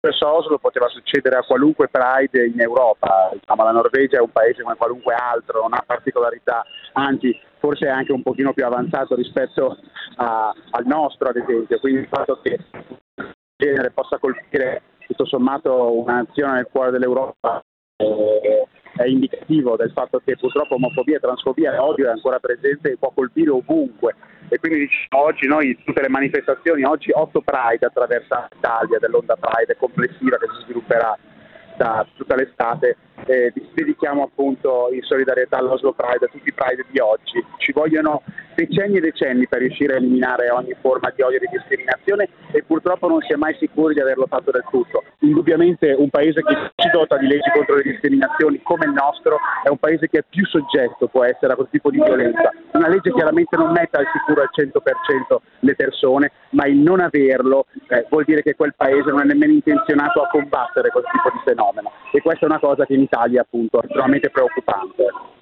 successo a Oslo poteva succedere a qualunque Pride in Europa. Diciamo, la Norvegia è un paese come qualunque altro, non ha particolarità, anzi forse è anche un pochino più avanzato rispetto al nostro, ad esempio, quindi il fatto che il genere possa colpire tutto sommato una nazione nel cuore dell'Europa è indicativo del fatto che purtroppo omofobia, transfobia e odio è ancora presente e può colpire ovunque. E quindi diciamo, oggi noi tutte le manifestazioni, oggi 8 Pride attraverso l'Italia, dell'onda Pride complessiva che si svilupperà da tutta l'estate, dedichiamo appunto in solidarietà all'Oslo Pride, a tutti i Pride di oggi. Ci vogliono decenni e decenni per riuscire a eliminare ogni forma di odio e di discriminazione e purtroppo non si è mai sicuri di averlo fatto del tutto. Indubbiamente un paese che si dota di leggi contro le discriminazioni come il nostro è un paese che è più soggetto, può essere, a quel tipo di violenza. Una legge chiaramente non mette al sicuro al 100% le persone, ma il non averlo vuol dire che quel paese non è nemmeno intenzionato a combattere quel tipo di fenomeno, e questa è una cosa che in Italia appunto è estremamente preoccupante.